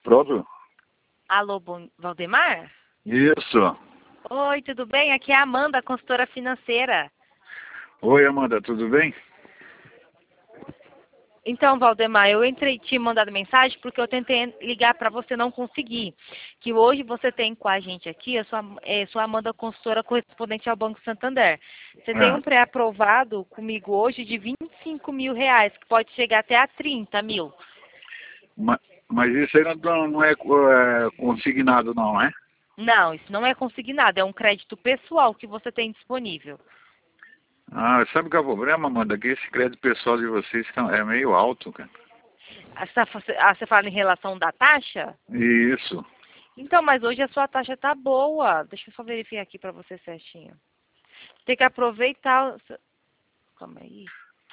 Próprio? Alô, Valdemar? Isso. Oi, tudo bem? Aqui é a Amanda, consultora financeira. Oi, Amanda, tudo bem? Então, Valdemar, eu entrei te mandando mensagem porque eu tentei ligar para você, não consegui. Que hoje você tem com a gente aqui, eu sou a Amanda, consultora correspondente ao Banco Santander. Você tem Ah, um pré-aprovado comigo hoje de R$ 25.000, que pode chegar até a 30 mil. ma- mas isso aí não é, consignado, não, é? Não, isso não é consignado, é um crédito pessoal que você tem disponível. Ah, sabe qual é o problema, Amanda? Que esse crédito pessoal de vocês é meio alto, cara. Você fala em relação da taxa? Isso. Então, mas hoje a sua taxa tá boa. Deixa eu só verificar aqui para você certinho. Tem que aproveitar. Calma aí.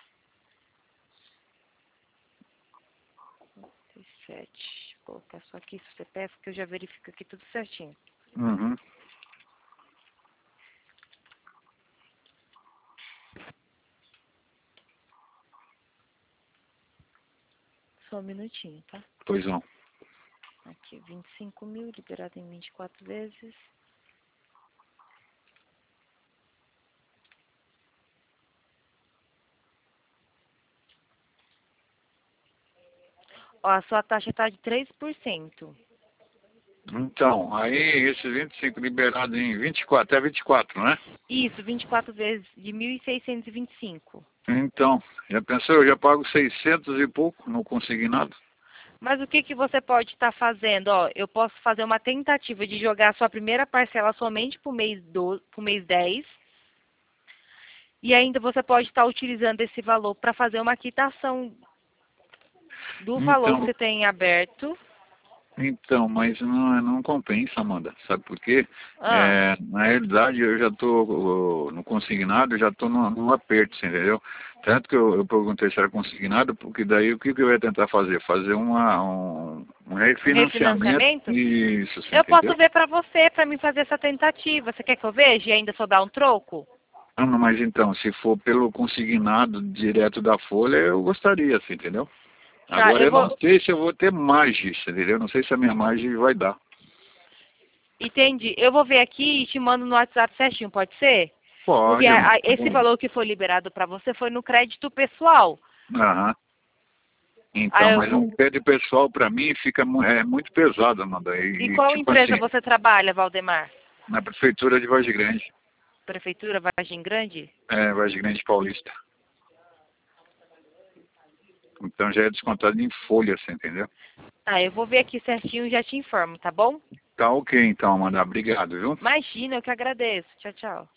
37. Vou colocar só aqui se você peça, que eu já verifico aqui tudo certinho. Uhum. Só um minutinho, tá? Pois não. Aqui, 25 mil, liberado em 24 vezes. Ó, a sua taxa tá de 3%. Então, aí esses 25 liberados em 24, até 24, né? Isso, 24 vezes de 1.625. Então, já pensou, eu já pago 600 e pouco no consignado? Mas o que que você pode estar fazendo? Ó, eu posso fazer uma tentativa de jogar a sua primeira parcela somente pro mês 10. E ainda você pode estar utilizando esse valor para fazer uma quitação do valor que Então, você tem aberto. Mas não compensa, Amanda. Sabe por quê? Ah, Na realidade, eu já estou no consignado, eu já estou no aperto, você entendeu? Tanto que eu perguntei se era consignado, porque daí o que eu ia tentar fazer? Fazer um um refinanciamento. refinanciamento? Isso, você Eu posso entendeu? ver para você, para mim fazer essa tentativa. Você quer que eu veja e ainda sobrar um troco? Ah, não, mas então, se for pelo consignado direto da folha, eu gostaria, você entendeu? Tá, Agora eu eu não vou. sei se eu vou ter margem, você entendeu? Eu não sei se a minha margem vai dar. Entendi. Eu vou ver aqui e te mando no WhatsApp certinho, pode ser? Porque Pode, Amanda. esse valor que foi liberado para você foi no crédito pessoal. Aham. Então, Aí eu mas vou... um crédito pessoal para mim fica muito pesado, Amanda. E E, qual tipo empresa assim, você trabalha, Valdemar? na prefeitura de Vargem Grande, Prefeitura Vargem Grande? Vargem Grande Paulista. Então já é descontado em folha, você entendeu? Tá, eu vou ver aqui certinho e já te informo, tá bom? Tá ok, então, Amanda. Obrigado, viu? Imagina, eu que agradeço. Tchau, tchau.